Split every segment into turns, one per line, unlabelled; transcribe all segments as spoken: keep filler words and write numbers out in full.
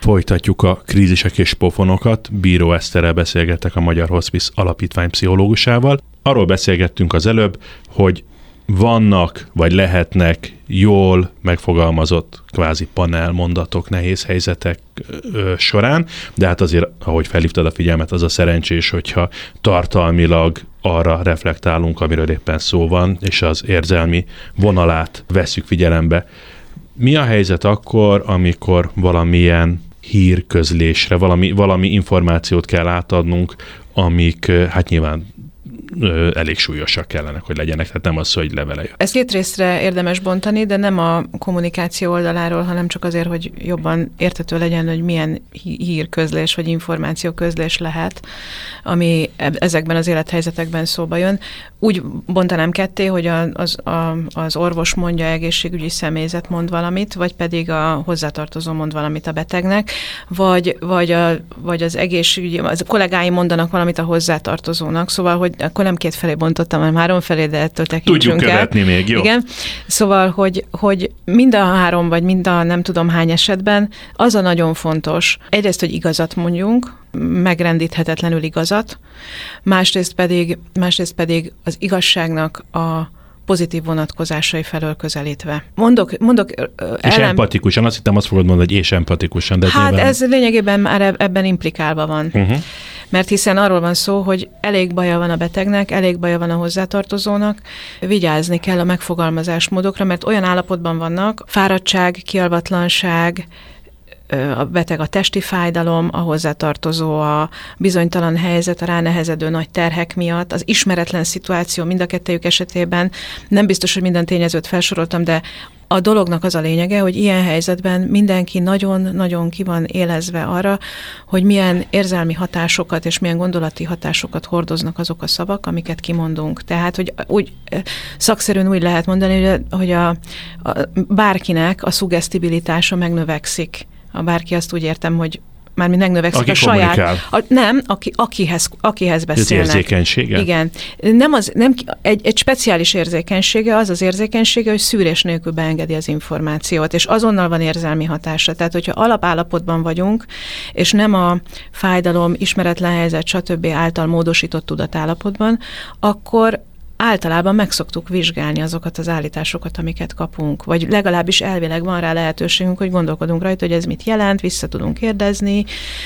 Folytatjuk a krízisek és pofonokat. Bíró Eszterrel beszélgettek, a Magyar Hospice Alapítvány pszichológusával. Arról beszélgettünk az előbb, hogy vannak, vagy lehetnek jól megfogalmazott kvázi panelmondatok nehéz helyzetek ö, során, de hát azért, ahogy felhívtad a figyelmet, az a szerencsés, hogyha tartalmilag arra reflektálunk, amiről éppen szó van, és az érzelmi vonalát vesszük figyelembe. Mi a helyzet akkor, amikor valamilyen hírközlésre, valami, valami információt kell átadnunk, amik hát nyilván elég súlyosak kellenek, hogy legyenek, tehát nem az, hogy levele jön.
Ezt két részre érdemes bontani, de nem a kommunikáció oldaláról, hanem csak azért, hogy jobban érthető legyen, hogy milyen hírközlés vagy információközlés lehet, ami ezekben az élethelyzetekben szóba jön. Úgy bontanám ketté, hogy az, a, az orvos mondja, egészségügyi személyzet mond valamit, vagy pedig a hozzátartozó mond valamit a betegnek, vagy, vagy, a, vagy az egészségügyi, az a kollégái mondanak valamit a hozzátartozónak, szóval, hogy akkor nem két felé bontottam, hanem három felé, de ettől tekintsünk
Tudjuk követni
el.
még, jó?
Igen. Szóval, hogy, hogy mind a három, vagy mind a nem tudom hány esetben az a nagyon fontos, egyrészt, hogy igazat mondjunk, megrendíthetetlenül igazat, másrészt pedig, másrészt pedig az igazságnak a pozitív vonatkozásai felől közelítve. Mondok, mondok
És
elem...
empatikusan, azt hittem azt fogod mondani, hogy és empatikusan. De
hát
nyilván...
ez lényegében már ebben implikálva van. Uh-huh. Mert hiszen arról van szó, hogy elég baja van a betegnek, elég baja van a hozzátartozónak, vigyázni kell a megfogalmazásmódokra, mert olyan állapotban vannak, fáradtság, kialvatlanság, a beteg a testi fájdalom, a hozzátartozó a bizonytalan helyzet, a ránehezedő nagy terhek miatt, az ismeretlen szituáció mind a kettejük esetében. Nem biztos, hogy minden tényezőt felsoroltam, de a dolognak az a lényege, hogy ilyen helyzetben mindenki nagyon-nagyon ki van élezve arra, hogy milyen érzelmi hatásokat és milyen gondolati hatásokat hordoznak azok a szavak, amiket kimondunk. Tehát, hogy úgy szakszerűen úgy lehet mondani, hogy a, a, bárkinek a szuggesztibilitása megnövekszik. A bárki azt úgy értem, hogy mármint megnövekszik
aki
a saját... A, nem, aki, akihez, akihez beszélnek.
Ez érzékenysége?
Igen. Nem az, nem, egy, egy speciális érzékenysége az az érzékenysége, hogy szűrés nélkül beengedi az információt, és azonnal van érzelmi hatása. Tehát, hogyha alapállapotban vagyunk, és nem a fájdalom, ismeretlen helyzet, stb. Által módosított tudatállapotban, akkor általában meg szoktuk vizsgálni azokat az állításokat, amiket kapunk, vagy legalábbis elvileg van rá lehetőségünk, hogy gondolkodunk rajta, hogy ez mit jelent, vissza tudunk kérdezni,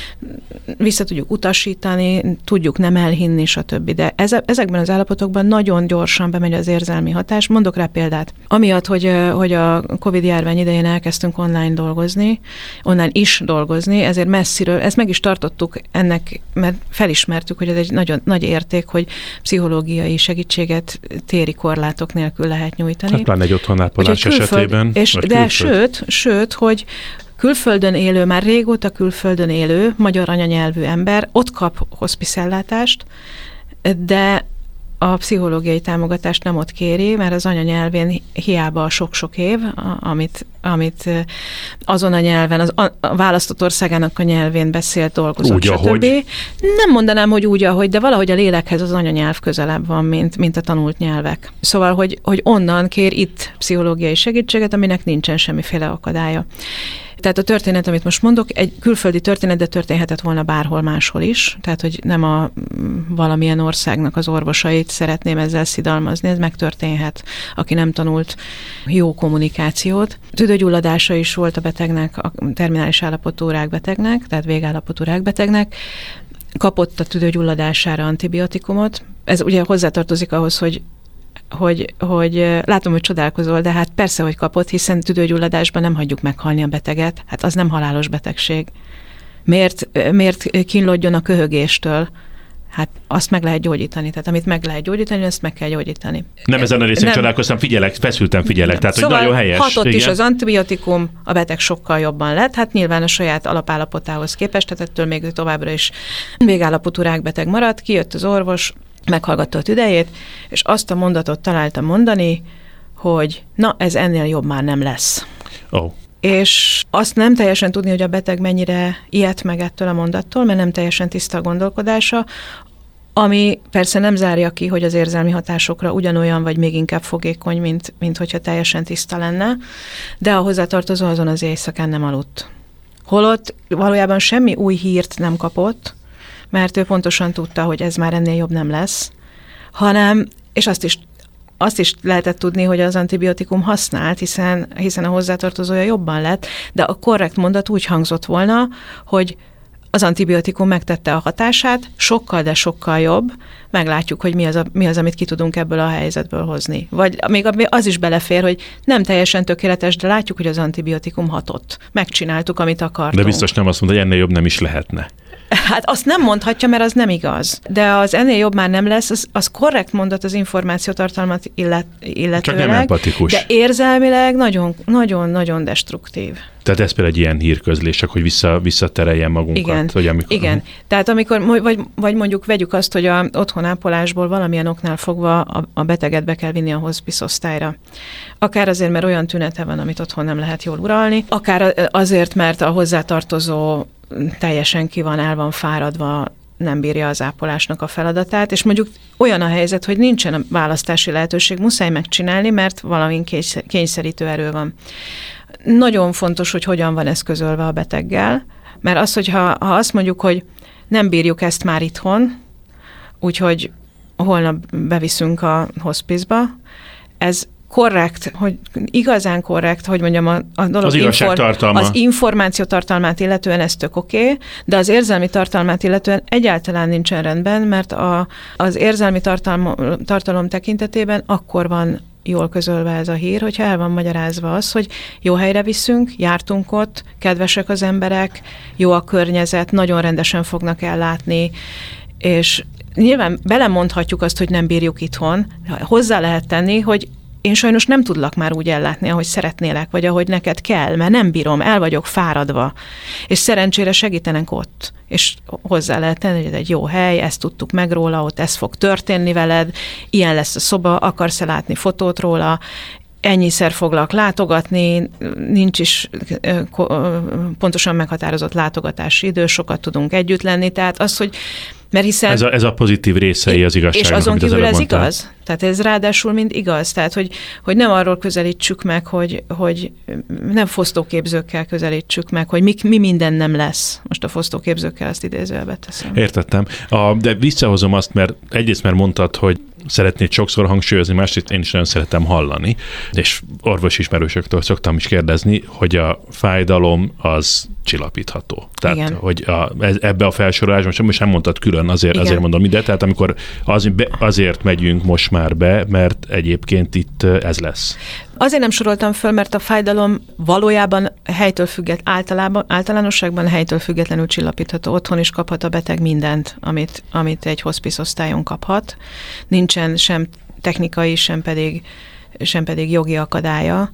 vissza tudjuk utasítani, tudjuk nem elhinni, stb. De ezekben az állapotokban nagyon gyorsan bemegy az érzelmi hatás. Mondok rá példát. Amiatt, hogy, hogy a Covid-járvány idején elkezdtünk online dolgozni, online is dolgozni, ezért messziről, ezt meg is tartottuk ennek, mert felismertük, hogy ez egy nagyon nagy érték, hogy pszichológiai segítséget téri korlátok nélkül lehet nyújtani.
Hát pláne egy otthonlápolás esetében.
És, de külföld. sőt, sőt, hogy külföldön élő, már régóta külföldön élő, magyar anyanyelvű ember ott kap hospice-ellátást, de a pszichológiai támogatást nem ott kéri, mert az anyanyelvén hiába a sok-sok év, amit, amit azon a nyelven, az a választott országának a nyelvén beszélt, dolgozott,
úgy,
stb. Ahogy. Nem mondanám, hogy úgy, ahogy, de valahogy a lélekhez az anyanyelv közelebb van, mint, mint a tanult nyelvek. Szóval, hogy, hogy onnan kér itt pszichológiai segítséget, aminek nincsen semmiféle akadálya. Tehát a történet, amit most mondok, egy külföldi történet, de történhetett volna bárhol máshol is. Tehát, hogy nem a valamilyen országnak az orvosait szeretném ezzel szidalmazni, ez megtörténhet, aki nem tanult jó kommunikációt. Tüdőgyulladása is volt a betegnek, a terminális állapotú rákbetegnek, tehát végállapotú rákbetegnek. Kapott a tüdőgyulladására antibiotikumot. Ez ugye hozzátartozik ahhoz, hogy Hogy, hogy látom, hogy csodálkozol, de hát persze, hogy kapott, hiszen tüdőgyulladásban nem hagyjuk meghalni a beteget. Hát az nem halálos betegség. Miért, miért kínlódjon a köhögéstől? Hát azt meg lehet gyógyítani. Tehát amit meg lehet gyógyítani, azt meg kell gyógyítani.
Nem ezen a részen csodálkoztam, figyelek, feszültem figyelek, tehát
szóval
hogy nagyon helyes.
Hatott
igen.
is az antibiotikum, a beteg sokkal jobban lett, hát nyilván a saját alapállapotához képest, tehát ettől még továbbra is végállapotú rákbeteg maradt, kijött az orvos, meghallgatta a tüdejét, és azt a mondatot találta mondani, hogy na, ez ennél jobb már nem lesz.
Oh.
És azt nem teljesen tudni, hogy a beteg mennyire ijedt meg ettől a mondattól, mert nem teljesen tiszta a gondolkodása, ami persze nem zárja ki, hogy az érzelmi hatásokra ugyanolyan, vagy még inkább fogékony, mint, mint hogyha teljesen tiszta lenne, de a hozzátartozó azon az éjszakán nem aludt. Holott valójában semmi új hírt nem kapott, mert ő pontosan tudta, hogy ez már ennél jobb nem lesz, hanem, és azt is, azt is lehetett tudni, hogy az antibiotikum használt, hiszen, hiszen a hozzátartozója jobban lett, de a korrekt mondat úgy hangzott volna, hogy az antibiotikum megtette a hatását, sokkal, de sokkal jobb, meglátjuk, hogy mi az, a, mi az, amit ki tudunk ebből a helyzetből hozni. Vagy még az is belefér, hogy nem teljesen tökéletes, de látjuk, hogy az antibiotikum hatott. Megcsináltuk, amit akartunk.
De biztos nem azt mondta, hogy ennél jobb nem is lehetne.
Hát azt nem mondhatja, mert az nem igaz. De az ennél jobb már nem lesz, az, az korrekt mondat az információtartalmat illet, illetőleg.
Csak nem empatikus.
De érzelmileg nagyon-nagyon destruktív.
Tehát ez például egy ilyen hírközlés, csak hogy vissza, visszatereljen magunkat.
Igen,
hogy amikor...
igen. Tehát amikor, vagy, vagy mondjuk vegyük azt, hogy a otthonápolásból valamilyen oknál fogva a, a beteget be kell vinni a hospice osztályra. Akár azért, mert olyan tünete van, amit otthon nem lehet jól uralni, akár azért, mert a hozzátartozó teljesen ki van, el van fáradva, nem bírja az ápolásnak a feladatát, és mondjuk olyan a helyzet, hogy nincsen a választási lehetőség, muszáj megcsinálni, mert valamin kényszerítő erő van. Nagyon fontos, hogy hogyan van ez közölve a beteggel, mert az, hogyha ha azt mondjuk, hogy nem bírjuk ezt már itthon, úgyhogy holnap beviszünk a hospice-ba, ez korrekt, hogy igazán korrekt, hogy mondjam, a, a dolog
az igazságtartalma.
Az információ tartalmát illetően ez tök oké, okay, de az érzelmi tartalmát illetően egyáltalán nincsen rendben, mert a, az érzelmi tartalma, tartalom tekintetében akkor van jól közölve ez a hír, hogyha el van magyarázva az, hogy jó helyre viszünk, jártunk ott, kedvesek az emberek, jó a környezet, nagyon rendesen fognak ellátni, és nyilván belemondhatjuk azt, hogy nem bírjuk itthon, hozzá lehet tenni, hogy én sajnos nem tudlak már úgy ellátni, ahogy szeretnélek, vagy ahogy neked kell, mert nem bírom, el vagyok fáradva. És szerencsére segítenek ott. És hozzá lehet tenni, hogy ez egy jó hely, ezt tudtuk meg róla, ott ez fog történni veled, ilyen lesz a szoba, akarsz-e látni fotót róla, ennyiszer foglak látogatni, nincs is pontosan meghatározott látogatási idő, sokat tudunk együtt lenni, tehát az, hogy mert hiszen... Ez
a, ez a pozitív részei az igazságnak,
és azon kívül
az
ez igaz? Tehát ez ráadásul mind igaz. Tehát, hogy, hogy nem arról közelítsük meg, hogy, hogy nem fosztóképzőkkel közelítsük meg, hogy mi, mi minden nem lesz. Most a fosztóképzőkkel azt idézőjelbe teszem.
Értettem. A, de visszahozom azt, mert egyrészt mert mondtad, hogy szeretnéd sokszor hangsúlyozni, másrészt én is nagyon szeretem hallani, és orvos ismerősöktől szoktam is kérdezni, hogy a fájdalom az csillapítható. Tehát, igen. hogy a, ebbe a felsorolásban, most nem mondtad külön, azért, azért mondom ide, tehát amikor az, azért megyünk most már be, mert egyébként itt ez lesz.
Azért nem soroltam föl, mert a fájdalom valójában helytől függet, általában, általánosságban helytől függetlenül csillapítható. Otthon is kaphat a beteg mindent, amit, amit egy hospice osztályon kaphat. Nincsen sem technikai, sem pedig, sem pedig jogi akadálya.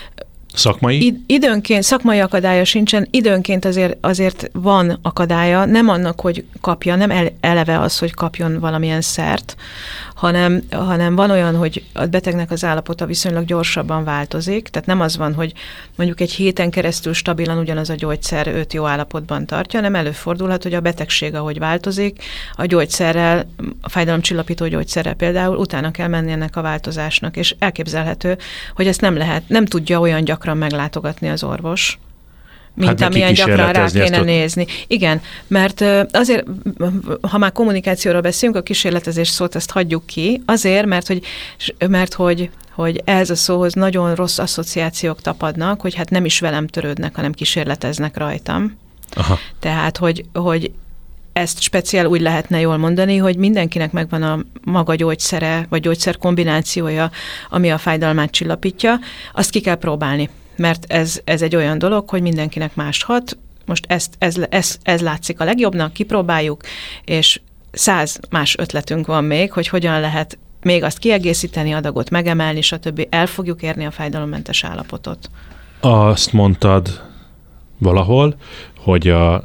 Szakmai?
Id- időnként szakmai akadálya sincsen, időnként azért, azért van akadálya, nem annak, hogy kapja, nem eleve az, hogy kapjon valamilyen szert, hanem, hanem van olyan, hogy a betegnek az állapota viszonylag gyorsabban változik, tehát nem az van, hogy mondjuk egy héten keresztül stabilan ugyanaz a gyógyszer őt jó állapotban tartja, hanem előfordulhat, hogy a betegség, ahogy változik, a gyógyszerrel, a fájdalomcsillapító gyógyszerrel például utána kell menni ennek a változásnak, és elképzelhető, hogy ezt nem lehet, nem tudja olyan gyakran meglátogatni az orvos, mint hát amilyen gyakran rá kéne ott... nézni. Igen, mert azért, ha már kommunikációról beszélünk, a kísérletezés szót ezt hagyjuk ki, azért, mert hogy, mert hogy, hogy ehhez a szóhoz nagyon rossz asszociációk tapadnak, hogy hát nem is velem törődnek, hanem kísérleteznek rajtam. Aha. Tehát, hogy, hogy ezt speciál úgy lehetne jól mondani, hogy mindenkinek megvan a maga gyógyszere, vagy gyógyszer kombinációja, ami a fájdalmát csillapítja, azt ki kell próbálni. Mert ez, ez egy olyan dolog, hogy mindenkinek más hat, most ezt, ez, ez, ez látszik a legjobbnak, kipróbáljuk, és száz más ötletünk van még, hogy hogyan lehet még azt kiegészíteni, adagot megemelni, stb. El fogjuk érni a fájdalommentes állapotot.
Azt mondtad valahol, hogy a,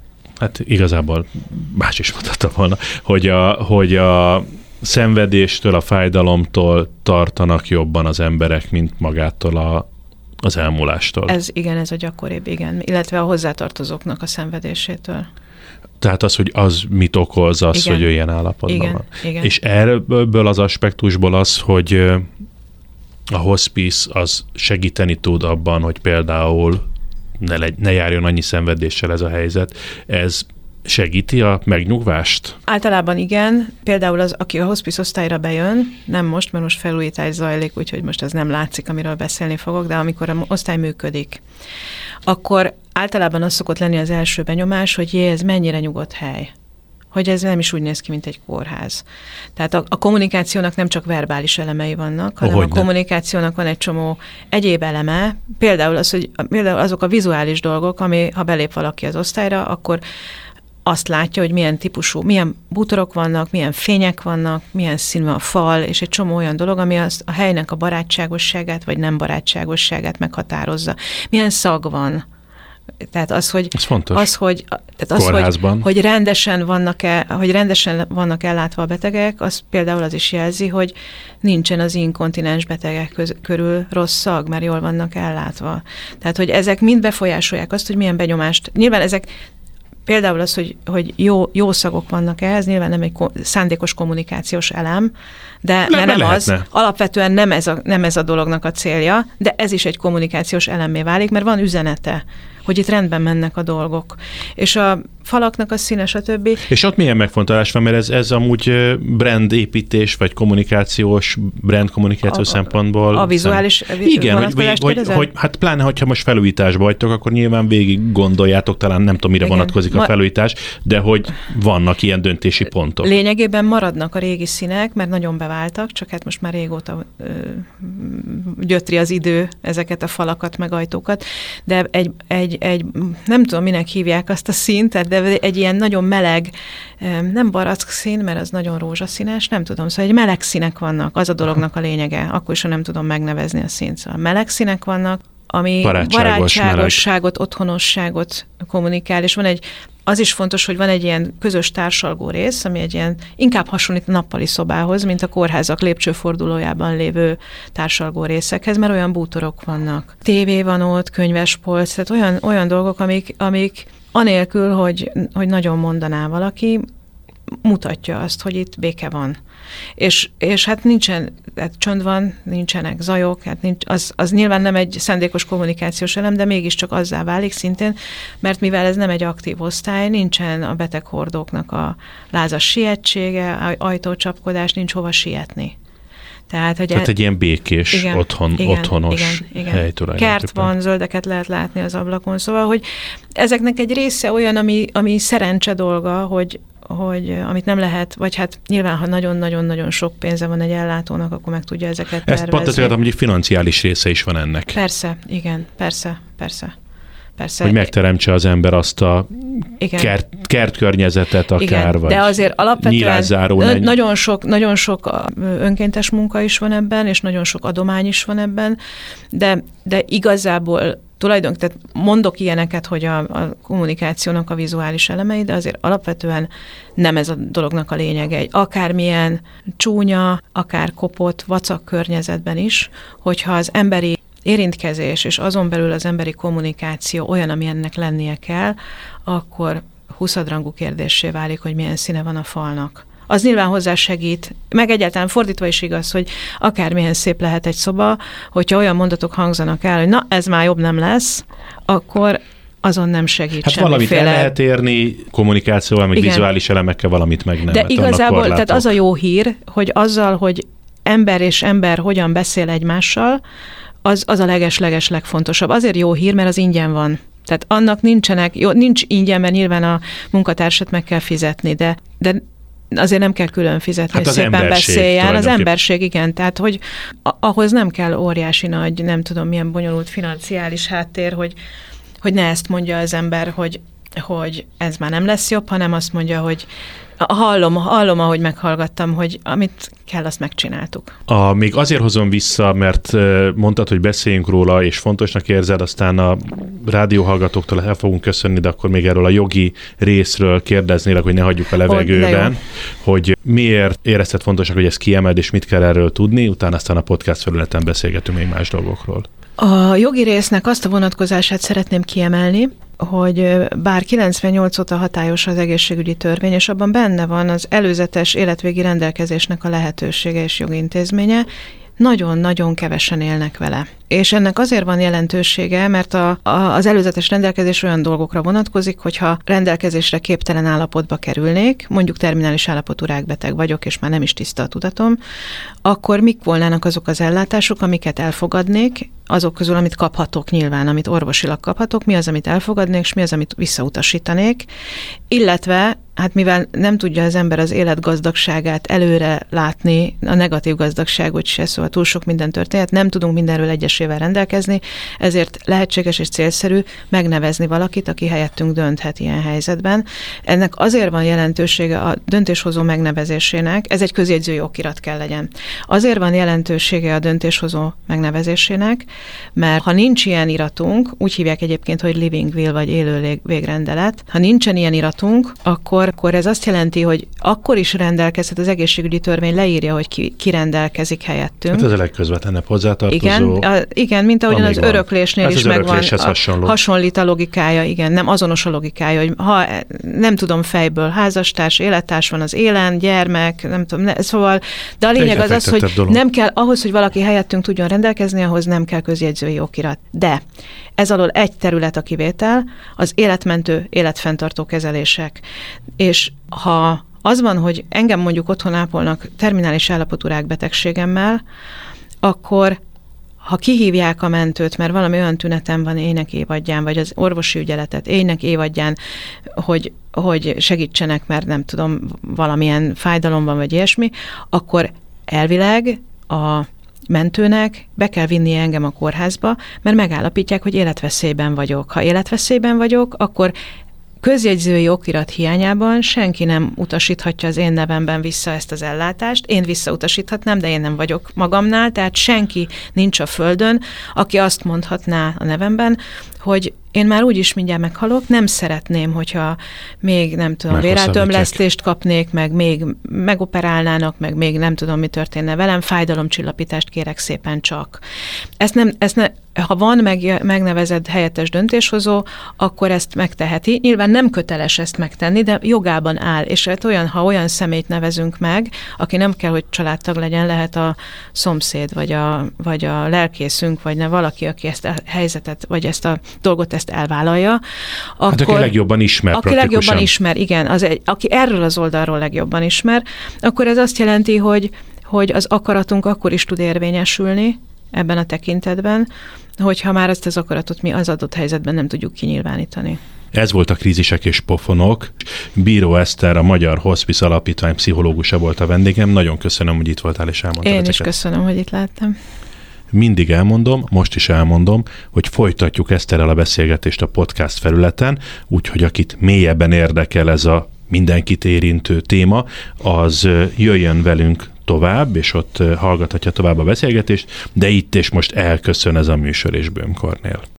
hát igazából más is mondhatta volna, hogy a, hogy a szenvedéstől, a fájdalomtól tartanak jobban az emberek, mint magától a az elmúlástól.
Ez igen, ez a gyakoribb, igen. Illetve a hozzátartozóknak a szenvedésétől.
Tehát az, hogy az mit okoz, az, igen. hogy ő ilyen állapotban
igen,
van.
Igen.
És ebből az aspektusból az, hogy a hospice az segíteni tud abban, hogy például ne, legy, ne járjon annyi szenvedéssel ez a helyzet. Ez segíti a megnyugvást?
Általában igen. Például az, aki a hospice osztályra bejön, nem most, mert most felújítás zajlik, úgyhogy most ez nem látszik, amiről beszélni fogok, de amikor a osztály működik, akkor általában az szokott lenni az első benyomás, hogy jé, ez mennyire nyugodt hely. Hogy ez nem is úgy néz ki, mint egy kórház. Tehát a, a kommunikációnak nem csak verbális elemei vannak, hanem oh, a kommunikációnak van egy csomó egyéb eleme, például, az, hogy, például azok a vizuális dolgok, ami ha belép valaki az osztályra, akkor azt látja, hogy milyen típusú, milyen bútorok vannak, milyen fények vannak, milyen színű a fal, és egy csomó olyan dolog, ami azt a helynek a barátságosságát, vagy nem barátságosságát meghatározza. Milyen szag van. Tehát az, hogy, az, hogy, tehát az, hogy, hogy rendesen vannak-e, hogy rendesen vannak ellátva a betegek, az például az is jelzi, hogy nincsen az inkontinens betegek köz, körül rossz szag, mert jól vannak ellátva. Tehát, hogy ezek mind befolyásolják azt, hogy milyen benyomást. Nyilván ezek például az, hogy, hogy jó, jó szagok vannak ehhez, nyilván nem egy ko- szándékos kommunikációs elem, de nem, nem az, alapvetően nem ez, a, nem ez a dolognak a célja, de ez is egy kommunikációs elemmé válik, mert van üzenete, hogy itt rendben mennek a dolgok. És a falaknak a színe, stb. És
ott milyen megfontolás van, mert ez, ez amúgy brand építés, vagy kommunikációs, brand kommunikációs a, szempontból.
A vizuális
igen, hogy, hogy, hogy, hogy, hát pláne, hogyha most felújításba vagytok, akkor nyilván végig gondoljátok, talán nem tudom, mire igen. vonatkozik Ma, a felújítás, de hogy vannak ilyen döntési pontok.
Lényegében maradnak a régi színek, mert nagyon beváltak, csak hát most már régóta ö, gyötri az idő ezeket a falakat, meg ajtókat, de egy, egy, egy nem tudom, minek hívják azt a színt, de egy ilyen nagyon meleg, nem barack szín, mert az nagyon rózsaszínes, nem tudom, szóval egy meleg színek vannak, az a dolognak a lényege, akkor is, ha nem tudom megnevezni a színt. Szóval meleg színek vannak, ami barátságosságot, meleg. Otthonosságot kommunikál, és van egy, az is fontos, hogy van egy ilyen közös társalgó rész, ami egy ilyen, inkább hasonlít a nappali szobához, mint a kórházak lépcsőfordulójában lévő társalgó részekhez, mert olyan bútorok vannak. Tévé van ott, könyvespolc, tehát olyan, olyan dolgok, amik, amik anélkül, hogy, hogy nagyon mondaná valaki, mutatja azt, hogy itt béke van. És, és hát nincsen, hát csönd van, nincsenek zajok, hát nincs, az, az nyilván nem egy szándékos kommunikációs elem, de mégiscsak azzá válik szintén, mert mivel ez nem egy aktív osztály, nincsen a beteghordóknak a lázas sietsége, ajtócsapkodás, nincs hova sietni. Tehát, hogy
Tehát egy ilyen békés, igen, otthon, igen, otthonos igen, igen. hely tulajdonképpen.
Kert van, zöldeket lehet látni az ablakon, szóval, hogy ezeknek egy része olyan, ami, ami szerencse dolga, hogy, hogy amit nem lehet, vagy hát nyilván, ha nagyon-nagyon-nagyon sok pénze van egy ellátónak, akkor meg tudja ezeket
Ezt
tervezni.
Ezt pont azért, hogy financiális része is van ennek.
Persze, igen, persze, persze. Persze.
Hogy megteremtse az ember azt a kert, kertkörnyezetet akár, igen, vagy
de azért alapvetően
n-
nagyon sok, nagyon sok önkéntes munka is van ebben, és nagyon sok adomány is van ebben, de, de igazából tulajdonképpen mondok ilyeneket, hogy a, a kommunikációnak a vizuális elemei, de azért alapvetően nem ez a dolognak a lényege. Egy akármilyen csúnya, akár kopott, vacak környezetben is, hogyha az emberi érintkezés, és azon belül az emberi kommunikáció olyan, ami ennek lennie kell, akkor huszadrangú kérdéssé válik, hogy milyen színe van a falnak. Az nyilván hozzá segít, meg egyáltalán fordítva is igaz, hogy akármilyen szép lehet egy szoba, hogyha olyan mondatok hangzanak el, hogy na, ez már jobb nem lesz, akkor azon nem segít
hát
semmiféle.
Valamit el lehet érni kommunikációval, meg igen. vizuális elemekkel, valamit meg nem.
De igazából, tehát az a jó hír, hogy azzal, hogy ember és ember hogyan beszél egymással, az, az a leges-leges legfontosabb. Azért jó hír, mert az ingyen van. Tehát annak nincsenek, jó, nincs ingyen, mert nyilván a munkatársat meg kell fizetni, de, de azért nem kell külön fizetni, hát hogy szépen beszéljen. Az emberség, igen. Tehát, hogy ahhoz nem kell óriási nagy, nem tudom milyen bonyolult financiális háttér, hogy, hogy ne ezt mondja az ember, hogy, hogy ez már nem lesz jobb, hanem azt mondja, hogy Hallom, hallom, ahogy meghallgattam, hogy amit kell, azt megcsináltuk.
A, még azért hozom vissza, mert mondtad, hogy beszéljünk róla, és fontosnak érzed, aztán a rádióhallgatóktól el fogunk köszönni, de akkor még erről a jogi részről kérdeznélek, hogy ne hagyjuk a levegőben, hogy miért érezted fontosnak, hogy ezt kiemeld, és mit kell erről tudni, utána aztán a podcast felületen beszélgetünk még más dolgokról.
A jogi résznek azt a vonatkozását szeretném kiemelni, hogy bár kilencvennyolc óta hatályos az egészségügyi törvény, és abban benne van az előzetes életvégi rendelkezésnek a lehetősége és jogintézménye, nagyon-nagyon kevesen élnek vele. És ennek azért van jelentősége, mert a, a, az előzetes rendelkezés olyan dolgokra vonatkozik, hogyha rendelkezésre képtelen állapotba kerülnék, mondjuk terminális állapotú rákbeteg vagyok, és már nem is tiszta a tudatom, akkor mik volnának azok az ellátások, amiket elfogadnék, azok közül, amit kaphatok nyilván, amit orvosilag kaphatok, mi az, amit elfogadnék, és mi az, amit visszautasítanék, illetve hát mivel nem tudja az ember az élet gazdagságát előre látni, a negatív gazdagságot se, szóval túl sok minden történet, nem tudunk mindenről egyesével rendelkezni, ezért lehetséges és célszerű megnevezni valakit, aki helyettünk dönthet ilyen helyzetben. Ennek azért van jelentősége a döntéshozó megnevezésének, ez egy közjegyzői okirat kell legyen. Azért van jelentősége a döntéshozó megnevezésének, mert ha nincs ilyen iratunk, úgy hívják egyébként, hogy living will, vagy élő végrendelet, ha nincsen ilyen iratunk, akkor akkor ez azt jelenti, hogy akkor is rendelkezhet, az egészségügyi törvény leírja, hogy ki, ki rendelkezik helyettünk.
Hát ez a legközvetlenebb hozzátartozó.
Igen, a, igen, mint ahogyan az öröklésnél
hát
is megvan.
Hasonló.
Hasonlít a logikája, igen, nem azonos a logikája, hogy ha nem tudom fejből, házastárs, élettárs van az élen, gyermek, nem tudom, ne, szóval, de a lényeg az az, hogy dolog. Nem kell, ahhoz, hogy valaki helyettünk tudjon rendelkezni, ahhoz nem kell közjegyzői okirat. De ez alól egy terület a kivétel, az életmentő, életfenntartó kezelések. És ha az van, hogy engem mondjuk otthon ápolnak terminális állapotú rákbetegségemmel, akkor ha kihívják a mentőt, mert valami olyan tünetem van éjnek évadján, vagy az orvosi ügyeletet éjnek évadján, hogy, hogy segítsenek, mert nem tudom, valamilyen fájdalom van, vagy ilyesmi, akkor elvileg a mentőnek be kell vinni engem a kórházba, mert megállapítják, hogy életveszélyben vagyok. Ha életveszélyben vagyok, akkor közjegyzői okirat hiányában senki nem utasíthatja az én nevemben vissza ezt az ellátást. Én visszautasíthatnám, de én nem vagyok magamnál, tehát senki nincs a földön, aki azt mondhatná a nevemben, hogy én már úgyis mindjárt meghalok, nem szeretném, hogyha még nem tudom, véráltömlesztést kapnék, meg még megoperálnának, meg még nem tudom, mi történne velem, fájdalomcsillapítást kérek szépen csak. Ezt nem, ezt ne, ha van meg, megnevezett helyettes döntéshozó, akkor ezt megteheti. Nyilván nem köteles ezt megtenni, de jogában áll, és hát olyan, ha olyan személyt nevezünk meg, aki nem kell, hogy családtag legyen, lehet a szomszéd, vagy a, vagy a lelkészünk, vagy ne valaki, aki ezt a helyzetet, vagy ezt a dolgot ezt elvállalja. Akkor,
hát aki legjobban ismer
Aki legjobban ismer, igen, az egy, aki erről az oldalról legjobban ismer, akkor ez azt jelenti, hogy, hogy az akaratunk akkor is tud érvényesülni ebben a tekintetben, hogyha már ezt az akaratot mi az adott helyzetben nem tudjuk kinyilvánítani.
Ez volt a Krízisek és pofonok. Bíró Eszter, a Magyar Hospice Alapítvány pszichológusa volt a vendégem. Nagyon köszönöm, hogy itt voltál és elmondtad
Én
ezeket.
is köszönöm, hogy itt láttam.
Mindig elmondom, most is elmondom, hogy folytatjuk Eszterrel a beszélgetést a podcast felületen, úgyhogy akit mélyebben érdekel ez a mindenkit érintő téma, az jöjjön velünk tovább, és ott hallgathatja tovább a beszélgetést, de itt és most elköszön ez a műsor és Böhm Kornél.